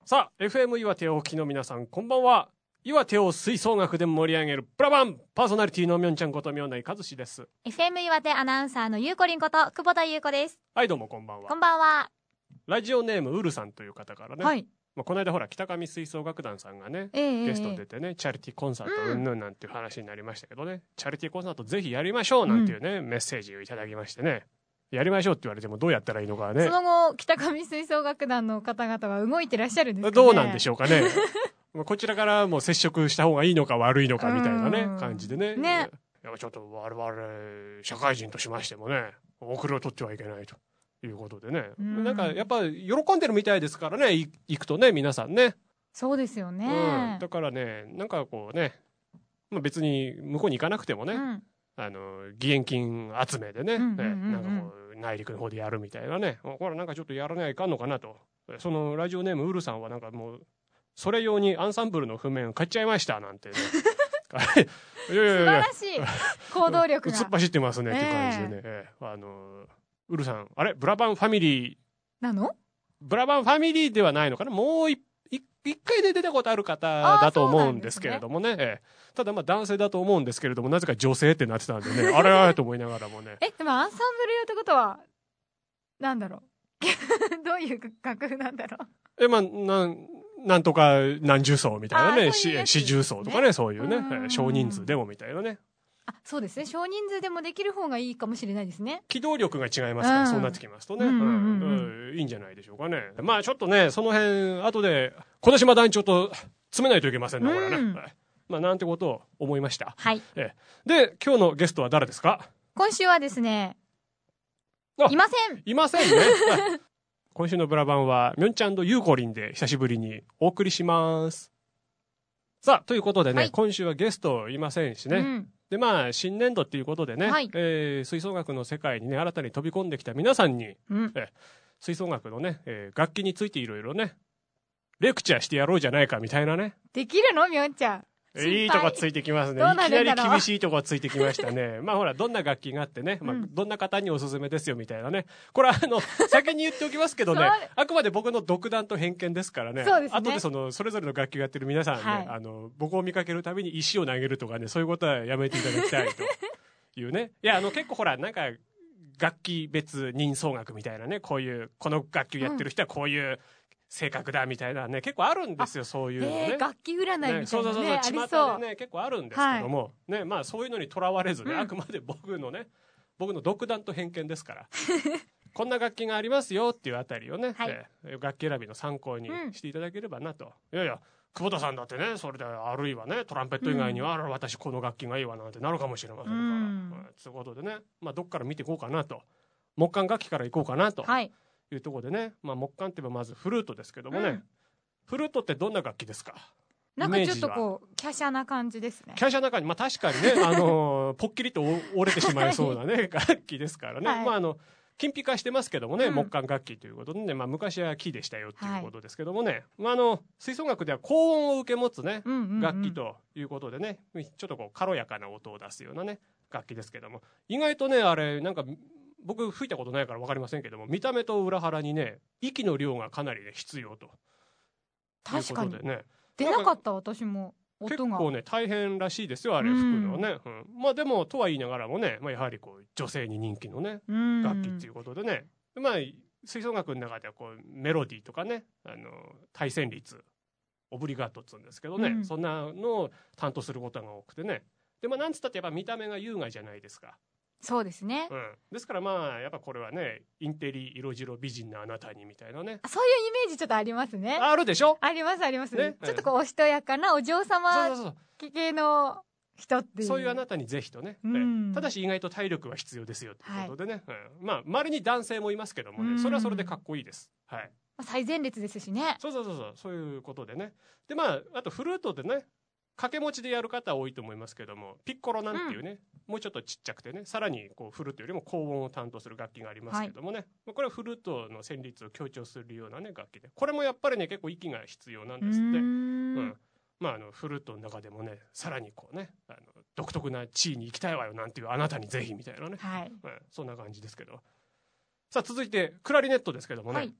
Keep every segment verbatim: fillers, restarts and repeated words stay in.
さあ エフエム 岩手をお聞きの皆さんこんばんは。岩手を吹奏楽で盛り上げるプラバンパーソナリティのみょんちゃんことみょんないかずしです。 エフエム 岩手アナウンサーのゆうこりんこと久保田優子です。 はい、どうもこんばんは。 こんばんは。 ラジオネームウルさんという方からね、 はい、 まあ、この間ほら北上吹奏楽団さんがね、 えー、 ゲスト出てね、チャリティーコンサートうんぬんなんていう話になりましたけどね、チャリティーコンサートぜひやりましょうなんていうね、うん、メッセージをいただきましてね、やりましょうって言われてもどうやったらいいのかね。 その後北上吹奏楽団の方々は動いてらっしゃるんですかね。 どうなんでしょうかねこちらからも接触した方がいいのか悪いのかみたいなね感じでね。ね、いやちょっと我々社会人としましてもね、遅れを取ってはいけないということでね、なんかやっぱ喜んでるみたいですからね、行くとね皆さんね。 そうですよね、 うん、だからねなんかこうね、まあ、別に向こうに行かなくてもね、うん、あの義援金集めでね、なんかこう内陸の方でやるみたいなね、これなんかちょっとやらないかんのかなと。そのラジオネームウルさんはなんかもうそれ用にアンサンブルの譜面買っちゃいましたなんてねいやいやいや素晴らしい行動力が突っ走ってますねって感じでね、えー、あのウルさんあれブラバンファミリーなの？ ブラバンファミリーではないのかな、もう一回で出たことある方だと思うんですけれども ね, ね、えー、ただまあ男性だと思うんですけれどもなぜか女性ってなってたんでねあれあれと思いながらもねえでもアンサンブル用ってことはなんだろうどういう楽譜なんだろう。 えまあなんなんとか何十層みたいなね、四十層とかね、そういうね、少人数でもみたいなね。 あ、そうですね、少人数でもできる方がいいかもしれないですね。 機動力が違いますから、うん、そうなってきますとね、うんうんうん、いいんじゃないでしょうかね。まあちょっとねその辺後で小田島団長と詰めないといけませんね、これね、うん、まあなんてことを思いました。 はい。 えで今日のゲストは誰ですか？ 今週はですね、いませんいませんね今週のブラバンはみょんちゃんとゆうこりんで久しぶりにお送りします。さあということでね、はい、今週はゲストいませんしね、うん、でまあ新年度っていうことでね、はい、えー、吹奏楽の世界にね新たに飛び込んできた皆さんに、うん、え吹奏楽のね、えー、楽器についていろいろねレクチャーしてやろうじゃないかみたいなね。 できるのみょんちゃん。 いいとこついてきますね。いきなり厳しいとこついてきましたね。まあほらどんな楽器があってね、まあ、どんな方におすすめですよみたいなね。これはあの先に言っておきますけどねあくまで僕の独断と偏見ですからね。 そうですね。 後でそのそれぞれの楽器をやってる皆さんね、はい、あの僕を見かけるたびに石を投げるとかね、そういうことはやめていただきたいというね。いやあの結構ほらなんか楽器別人奏楽みたいなね、こういうこの楽器をやってる人はこういう、うん性格だみたいなね結構あるんですよ、そういうのね、 えー、楽器占いみたいなね、 ね、そうそうそう、 ね、 巷でね結構あるんですけども、はい、ねまあそういうのにとらわれずね、うん、あくまで僕のね僕の独断と偏見ですからこんな楽器がありますよっていうあたりをね、はい、えー、楽器選びの参考にしていただければなと、うん、いやいや久保田さんだってねそれであるいはねトランペット以外には、うん、私この楽器がいいわなんてなるかもしれませんから、うん、ということでね、まあ、どっから見ていこうかなと、木管楽器からいこうかなと、はいいうところでね、まあ、木管って言えばまずフルートですけどもね、うん、フルートってどんな楽器ですか？ なんかちょっとこう華奢な感じですね。 華奢な感じ、まあ確かにねあのポッキリと折れてしまいそうなね、はい、楽器ですからね、はい、まああの金ピカしてますけどもね、うん、木管楽器ということでね、まあ、昔は木でしたよっていうことですけどもね、はい、まあ、あの吹奏楽では高音を受け持つね、うんうんうん、楽器ということでね、ちょっとこう軽やかな音を出すようなね楽器ですけども、意外とねあれなんか僕吹いたことないから分かりませんけども、見た目と裏腹にね息の量がかなり、ね、必要ということでね、 出なかった私も音が結構ね大変らしいですよあれ吹くのはね、うん、まあでもとは言いながらもね、まあ、やはりこう女性に人気のね楽器っていうことでね、まあ吹奏楽の中ではこうメロディーとかね、あの対旋律オブリガートっつうんですけどね、うん、そんなのを担当することが多くてね、でもなんつったってやっぱ見た目が優雅じゃないですか。 そうですね、 うん、ですからまあやっぱこれはねインテリ色白美人なあなたにみたいなね、 そういうイメージちょっとありますね。 あるでしょ。 ありますあります、ね、ちょっとこうおしとやかなお嬢様系の人っていう、 そういうあなたにぜひとね、うん、ただし意外と体力は必要ですよということでね、はい、うん、まあ周りに男性もいますけどもね、それはそれでかっこいいです、はい、 最前列ですしね。 そうそうそうそうそういうことでね、でまああとフルートでね掛け持ちでやる方多いと思いますけども、ピッコロなんていうね、うん、もうちょっとちっちゃくてねさらにこうフルートよりも高音を担当する楽器がありますけどもね、はい、これはフルートの旋律を強調するようなね楽器で、これもやっぱりね結構息が必要なんですって。うん、うん、まああのフルートの中でもねさらにこうねあの独特な地位に行きたいわよなんていうあなたにぜひみたいなね、はい、うん、そんな感じですけど、さあ続いてクラリネットですけどもね、はい、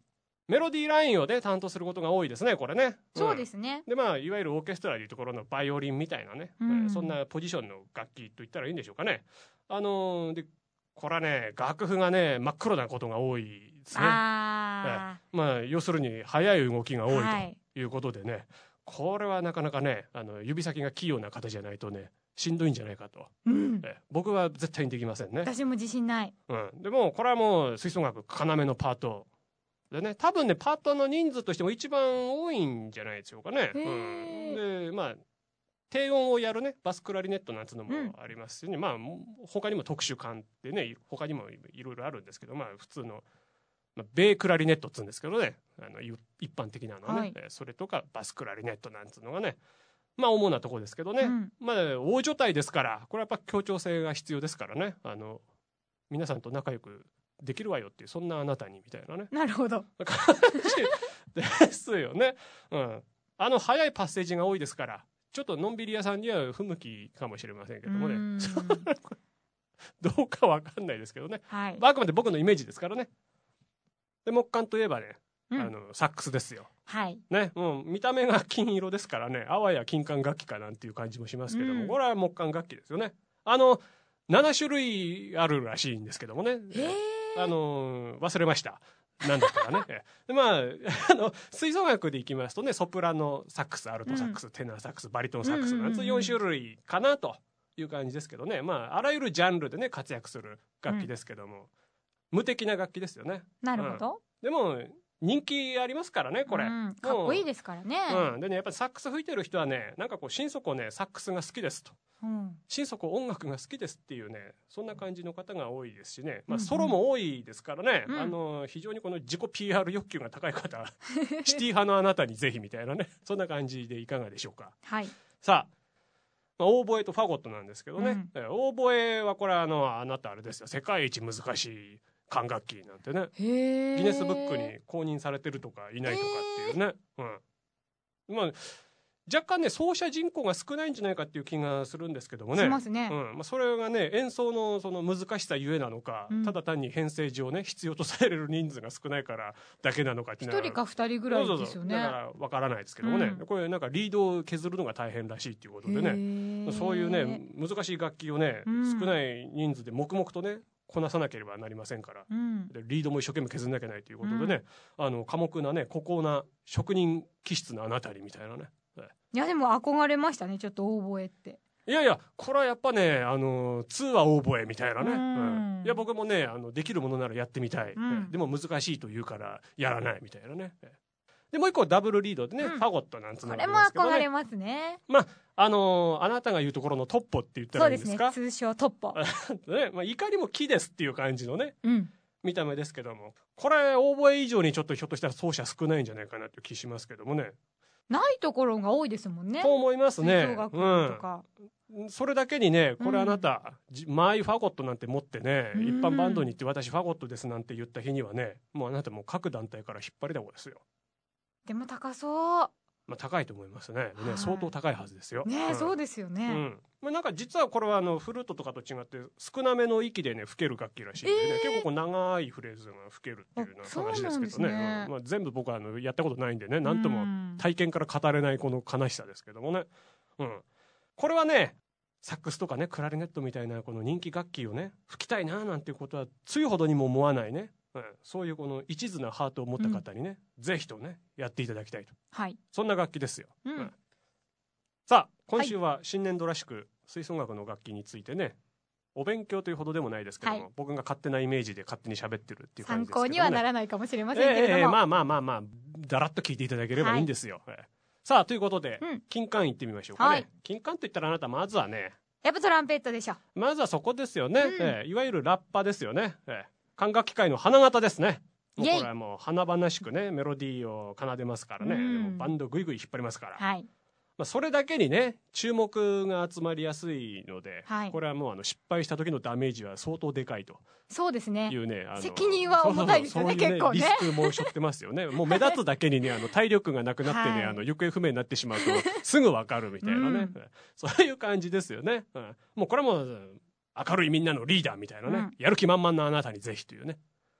メロディーラインをね担当することが多いですねこれね。 そうですね。 うん、でまあいわゆるオーケストラでいうところのバイオリンみたいなね、うん、そんなポジションの楽器と言ったらいいんでしょうかね。あのー、でこれはね楽譜がね真っ黒なことが多いですね。 あまあ要するに速い動きが多いということでね、はい、これはなかなかねあの指先が器用な方じゃないとねしんどいんじゃないかと、 うん、 え僕は絶対にできませんね。 私も自信ない、 うん、でもこれはもう吹奏楽要のパートでね、多分ねパートの人数としても一番多いんじゃないでしょうかね。うん、でまあ低音をやるねバスクラリネットなんつうのもありますしね、うん、まあ他にも特殊管ってね他にもいろいろあるんですけど、まあ普通の、まあ、ベークラリネットっつうんですけどね、あの一般的なのはね、はい、それとかバスクラリネットなんつうのがねまあ主なところですけどね、うん、まあ大所帯ですからこれはやっぱ協調性が必要ですからね、あの皆さんと仲良くできるわよっていうそんなあなたにみたいなねなるほど感じですよね。うん、あの早いパッセージが多いですからちょっとのんびり屋さんには不向きかもしれませんけどもねどうかわかんないですけどね、はい、あくまで僕のイメージですからね。で木管といえばね、うん、あのサックスですよ、 はいね、もう見た目が金色ですからねあわや金管楽器かなんていう感じもしますけども、うん、これは木管楽器ですよね。あのなな種類あるらしいんですけどもね、あの忘れましたなんだったかねでまああの吹奏楽でいきますとねソプラノサックスアルトサックス、うん、テナーサックスバリトンサックスなんてよん種類かなという感じですけどね、まああらゆるジャンルでね活躍する楽器ですけども、うん、無敵な楽器ですよね。 なるほど、 うん、でも人気ありますからねこれ、うん、 かっこいいですからね、 うん、でねやっぱりサックス吹いてる人はねなんかこう心底ねサックスが好きですと、うん、心底音楽が好きですっていうねそんな感じの方が多いですしね、まあ、ソロも多いですからね、うんうん、あの非常にこの自己 ピーアール 欲求が高い方シティ派のあなたにぜひみたいなねそんな感じでいかがでしょうか。 はい、 さあまあ、オーボエとファゴットなんですけどね、うん、オーボエはこれあのあなたあれですよ世界一難しい管楽器なんてねギネスブックに公認されてるとかいないとかっていうね、うんまあ、若干ね奏者人口が少ないんじゃないかっていう気がするんですけどもねしますね、 うんまあ、それがね演奏のその難しさゆえなのか、うん、ただ単に編成上ね必要とされる人数が少ないからだけなのかっていうのはひとりかふたりぐらいですよね。 だからわからないですけどもね、うん、これなんかリードを削るのが大変らしいっていうことでねそういうね難しい楽器をね、うん、少ない人数で黙々とねこなさなければなりませんから、うん、でリードも一生懸命削んなきゃいけないということでね、うん、あの寡黙なね孤高な職人気質のあなたにみたいなね。 いやでも憧れましたねちょっとオーボエって。 いやいやこれはやっぱねあのツーはオーボエみたいなね、うんうん、いや僕もねあのできるものならやってみたい、うん、でも難しいと言うからやらないみたいなね。でもう一個ダブルリードでね、うん、ファゴットなんつうのがありますけどね。 これも憧れますね。 まああのー、あなたが言うところのトッポって言ったらいいんですか。 そうですね通称トッポねまあ、いかにも木ですっていう感じのね、 うん、 見た目ですけどもこれオーボエ以上にちょっとひょっとしたら奏者少ないんじゃないかなという気しますけどもね。 ないところが多いですもんね。 と思いますね。 吹奏楽とか、 うん、それだけにねこれあなた、うん、マイファゴットなんて持ってね、うん、一般バンドに行って私ファゴットですなんて言った日にはねもうあなたもう各団体から引っ張りだこですよ。 でも高そう。 まあ、高いと思います ね, ね相当高いはずですよね、 うん、 そうですよね、 うんまあ、なんか実はこれはあのフルートとかと違って少なめの息でね吹ける楽器らしいんでね、えー、結構こう長いフレーズが吹けるっていうような話ですけどね、ねうんまあ、全部僕はあのやったことないんでねなんとも体験から語れないこの悲しさですけどもね、うん、これはねサックスとかねクラリネットみたいなこの人気楽器をね吹きたいななんていうことはついほどにも思わないね、うん、そういうこの一途なハートを持った方にね、うん、ぜひとねやっていただきたいと、 はい、 そんな楽器ですよ、 うんうん、 さあ今週は新年度らしく吹奏楽の楽器についてねお勉強というほどでもないですけども、はい、僕が勝手なイメージで勝手に喋ってるっていう感じですけど、ね、 参考にはならないかもしれませんけれども、 えーえー、まあまあまあまあだらっと聞いていただければいいんですよ、はい、さあということで、うん、金管行ってみましょうかね、はい、金管と言ったらあなたまずはねやっぱトランペットでしょ。 まずはそこですよね、うんえー、いわゆるラッパですよね、えー、管楽器界の花形ですね。もうこれはもう華々しくねメロディーを奏でますからね、うん、でもバンドグイグイ引っ張りますから、 はいまあ、それだけにね注目が集まりやすいので、はい、これはもうあの失敗した時のダメージは相当でかいとそうですねいうねあの責任は重たいですよね。そうそうそうそういうね結構ねリスクも背負ってますよねもう目立つだけにねあの体力がなくなってね、はい、あの行方不明になってしまうとすぐ分かるみたいなね、うん、そういう感じですよね、うん、もうこれはもう明るいみんなのリーダーみたいなね、うん、やる気満々なあなたにぜひというね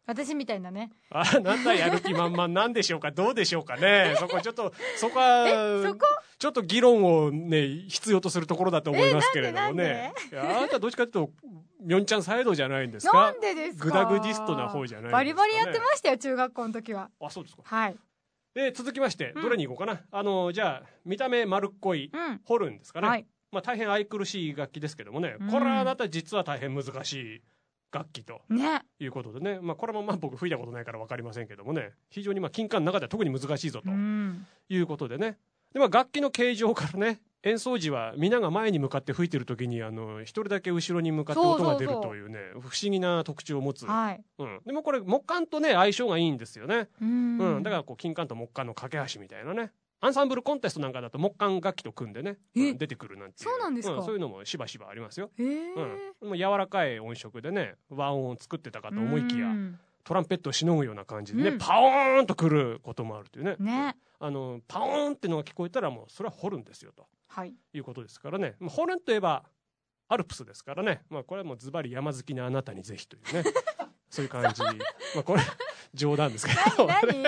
私みたいなね。 あ、なんだやる気満々なんでしょうか、どうでしょうかね。そこちょっと、そこは、 え、そこちょっと議論をね、必要とするところだと思いますけれどもね。 なんでなんでいや、あなたどっちかというと、みょんちゃんサイドじゃないんですか。 なんでですか。 グダグディストな方じゃないんですか、ね。 バリバリやってましたよ、中学校の時は。 あ、そうですか。 はい。 で、続きまして、どれに行こうかな。うん、あの、じゃあ、見た目丸っこい、うん、ホルンですかね。はい。まあ、大変愛くるしい楽器ですけどもね、うん、これはあなた実は大変難しい楽器と、ね、いうことでね、まあ、これもまあ僕吹いたことないから分かりませんけどもね、非常にまあ金管の中では特に難しいぞと、うん、いうことでね。で、まあ、楽器の形状からね、演奏時は皆が前に向かって吹いてる時にあの一人だけ後ろに向かって音が出るというね、不思議な特徴を持つ、はい、うん、でもこれ木管とね相性がいいんですよね。うん、うん、だからこう金管と木管の架け橋みたいなね、アンサンブルコンテストなんかだと木管楽器と組んでね、うん、出てくるなんていう、 そうなんですか、 うん、そういうのもしばしばありますよ。へー、うん、もう柔らかい音色でね和音を作ってたかと思いきや、トランペットをしのぐような感じでね、うん、パオーンとくることもあるというね。ね、あのパオーンってのが聞こえたらもうそれはホルンですよと、はい、いうことですからね。ホルンといえばアルプスですからね、まあ、これはもうズバリ山好きなあなたにぜひというねそういう感じ、まあ、これ冗談ですけど何何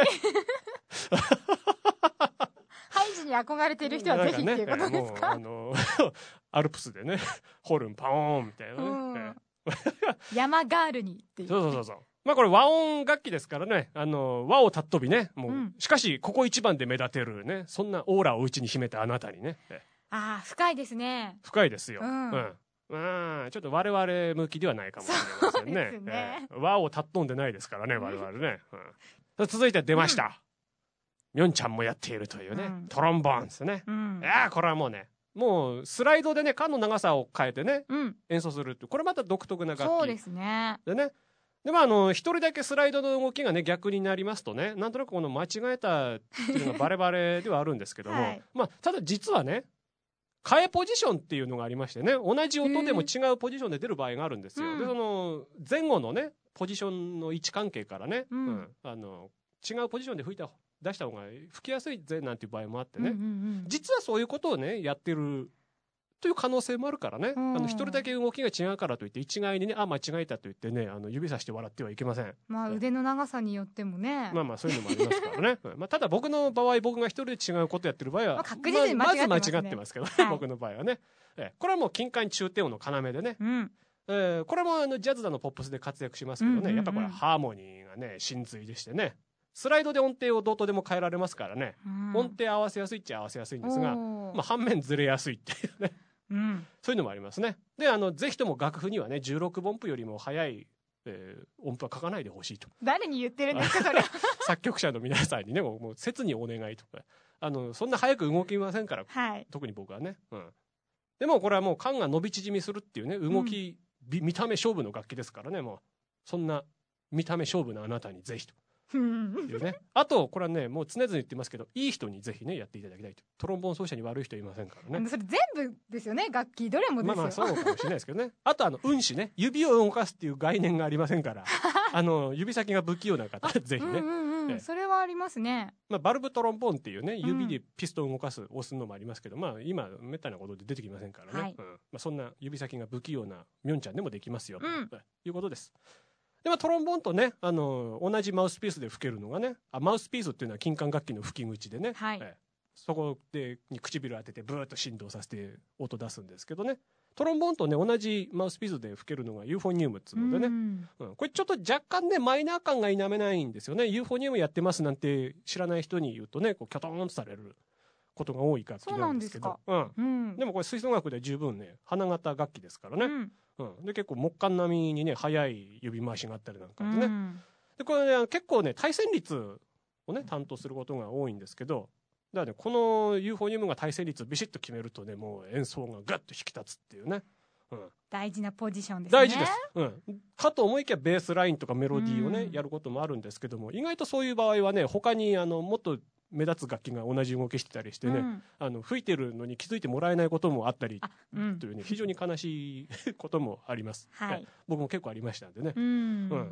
ハイジに憧れている人はぜひっていうことですか。 あのアルプスでねホルンパオーンみたいなね、うん、 山ガールにっていう、 そうそうそうそう、まあこれ和音楽器ですからね、あの和をたっ飛びね、もう、うん、しかしここ一番で目立てるね、そんなオーラを内に秘めたあなたにね。 ああ、深いですね。 深いですよ。うん。うん、まあちょっと我々向きではないかもしれませんね。そうですね、えー、和をたっ飛んでないですからね、我々ね。うん、続いて出ました。みょんちゃんもやっているというね、うん、トロンボーンですね。うん、いやこれはもうね、もうスライドでね管の長さを変えてね、うん、演奏するって、これまた独特な楽器。 そうですね。 でね。でまあ、あの一人だけスライドの動きがね逆になりますとね、なんとなくこの間違えたっていうのがバレバレではあるんですけども、はい、まあ、ただ実はね替えポジションっていうのがありましてね、同じ音でも違うポジションで出る場合があるんですよ。でその前後のねポジションの位置関係からね、うんうん、あの違うポジションで吹いた出した方が吹きやすいぜなんていう場合もあってね、うんうんうん、実はそういうことをねやってるという可能性もあるからね、うん、あの一人だけ動きが違うからといって一概にね、あ間違えたと言ってね、あの指さして笑ってはいけません。 まあ腕の長さによってもね、 まあまあそういうのもありますからねまあただ僕の場合、僕が一人で違うことやってる場合は、まあ、 確実に間違ってますね、 まず間違ってますけど、はい、僕の場合はね、えこれはもう金管中低音の要でね、うん、えー、これもあのジャズだのポップスで活躍しますけどね、うんうんうん、やっぱこれハーモニーがね真髄でしてね、スライドで音程をどうとでも変えられますからね、うん、音程合わせやすいっちゃ合わせやすいんですが、まあ、反面ずれやすいっていうねうん、そういうのもありますね。で、あのぜひとも楽譜にはねじゅうろく音符よりも速い、えー、音符は書かないでほしいと。 誰に言ってるんですかそれ作曲者の皆さんにねもう、もう切にお願いとか、あのそんな早く動きませんから、はい、特に僕はね、うん、でもこれはもう管が伸び縮みするっていうね動き、うん、見た目勝負の楽器ですからね、もうそんな見た目勝負のあなたにぜひというねあとこれはねもう常々言ってますけど、いい人にぜひねやっていただきたいと。トロンボーン奏者に悪い人いませんからね。 それ全部ですよね、楽器どれもですよ。 まあまあそうかもしれないですけどねあとあの運指ね、指を動かすっていう概念がありませんからあの指先が不器用な方ぜひね、うんうんうん、それはありますね。 まあ、バルブトロンボーンっていうね指でピストンを動かす、押すのもありますけど、まあ今めったなことで出てきませんからね、はい、うん、まあ、そんな指先が不器用なみょんちゃんでもできますよ、うん、ということです。でまあ、トロンボーンとね、あの同じマウスピースで吹けるのがね、あマウスピースっていうのは金管楽器の吹き口でね、はい、えそこでに唇当ててブーッと振動させて音出すんですけどね、トロンボーンとね同じマウスピースで吹けるのがユーフォニウムっつうのでね、うんうん、これちょっと若干ねマイナー感が否めないんですよね。ユーフォニウムやってますなんて知らない人に言うとねこうキョトーンとされることが多い楽器なんですけど、うん、うん、でもこれ吹奏楽で十分ね花形楽器ですからね、うんうん、で結構木管並みにね速い指回しがあったりなんかでね、うん、でこれね結構ね対旋律をね担当することが多いんですけど、だからねこのユーフォニウムが対旋律をビシッと決めるとねもう演奏がガッと引き立つっていうね、うん、 大事なポジションですね。 大事です、うん、かと思いきやベースラインとかメロディーをね、うん、やることもあるんですけども、意外とそういう場合はね他にあのもっと目立つ楽器が同じ動きしてたりしてね、うん、あの吹いてるのに気づいてもらえないこともあったりというね、非常に悲しいこともあります、はい、僕も結構ありましたんでね、うん、うん、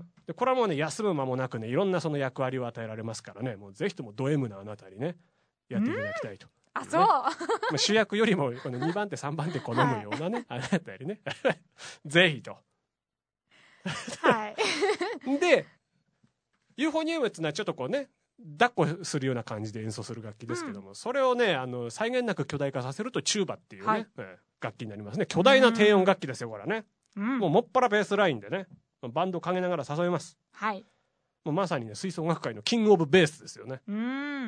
でこれはもうね休む間もなくねいろんなその役割を与えられますからね、もうぜひともド M なあなたにねやっていただきたいと、 うん、あそう、ね、 まあ主役よりもこのにばん手さんばん手好むようなね、はい、あなたにねぜひとはいでユーフォニウムっていうのはちょっとこうね抱っこするような感じで演奏する楽器ですけども、うん、それをねあの際限なく巨大化させるとチューバっていうね、はい、えー、楽器になりますね。巨大な低音楽器ですよこれね、うん、もうもっぱらベースラインでねバンドをかけながら誘います、 はい、 もうまさにね吹奏楽界のキングオブベースですよね。 うん、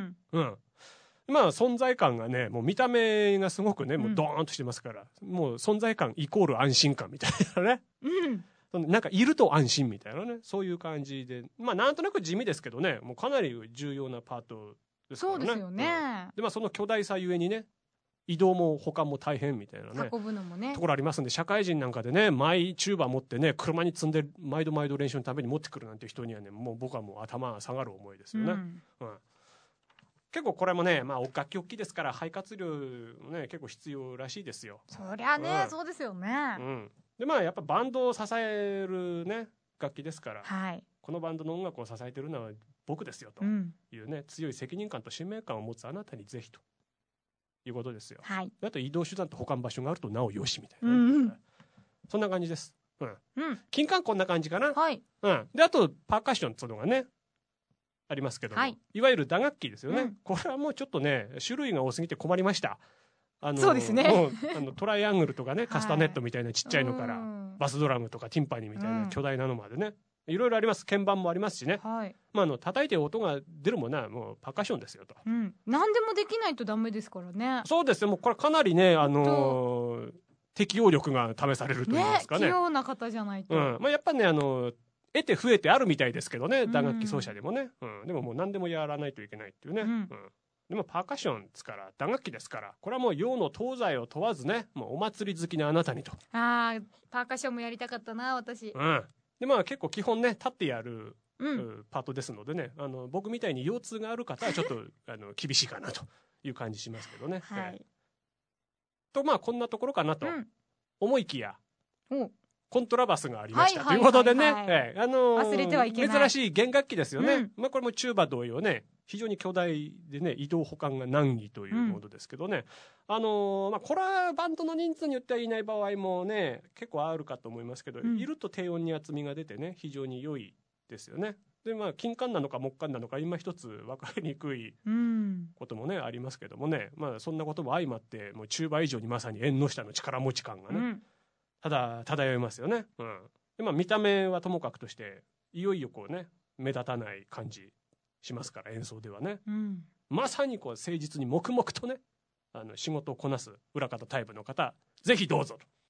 うん、まあ存在感がねもう見た目がすごくねもうドーンとしてますから、うん、もう存在感イコール安心感みたいなね、うん、なんかいると安心みたいなねそういう感じで、まあなんとなく地味ですけどねもうかなり重要なパートですからね。 そうですよね、 うん、でまあその巨大さゆえにね移動も保管も大変みたいなね運ぶのもねところありますんで、社会人なんかでねマイチューバー持ってね車に積んで毎度毎度練習のために持ってくるなんて人にはねもう僕はもう頭が下がる思いですよね、うんうん、結構これもね、まあ、楽器大きいですから肺活量ね結構必要らしいですよ。 そりゃね、 うん、 そうですよね、 うん、でまあやっぱバンドを支えるね楽器ですから、 はい、 このバンドの音楽を支えているのは僕ですよというね、うん、強い責任感と使命感を持つあなたにぜひということですよ、 はい、 あと移動手段と保管場所があるとなおよしみたいな、ね、 うんうん、 そんな感じです、うんうん、 金管こんな感じかな、 はい、 うん、であとパーカッションっていうのがねありますけども、はい、いわゆる打楽器ですよね、うん、これはもうちょっとね種類が多すぎて困りました。あのそうですねもうあのトライアングルとかねカスタネットみたいなちっちゃいのから、はい、バスドラムとかティンパニーみたいな巨大なのまでね、うん、いろいろあります。鍵盤もありますしね、 はい、 まあ、あの叩いて音が出るものはもうパーカッションですよと、 うん、何でもできないとダメですからね。 そうですよ、もうこれかなりね、あのー、適応力が試されるといいますかね、 ね、器用な方じゃないと、 うんまあ、やっぱりね、あのー得て増えてあるみたいですけどね、打楽器奏者でもね、うん、でももう何でもやらないといけないっていうね、うんうん、でもパーカッションですから打楽器ですから、これはもう洋の東西を問わずね、もうお祭り好きなあなたにと。 あーパーカッションもやりたかったな私、 うん、でまあ結構基本ね立ってやる、うん、パートですのでね、あの僕みたいに腰痛がある方はちょっとあの厳しいかなという感じしますけどね、 はい、 とまあこんなところかなと、うん、思いきや、 おコントラバスがありました、はいはいはいはい、ということでね、ええあのー、 忘れてはいけない珍しい弦楽器ですよね、うん、まあ、これもチューバ同様ね非常に巨大でね移動保管が難儀というものですけどね、うん、あのー、まあ、これはバンドの人数によってはいない場合もね結構あるかと思いますけど、うん、いると低音に厚みが出てね非常に良いですよね。でまあ金管なのか木管なのか今一つ分かりにくいこともね、うん、ありますけどもね、まあ、そんなことも相まってもうチューバ以上にまさに縁の下の力持ち感がね、うん、ただ漂いますよね、うん、でまあ見た目はともかくとしていよいよこうね目立たない感じしますから演奏ではね、うん、まさにこう誠実に黙々とねあの仕事をこなす裏方タイプの方ぜひどうぞと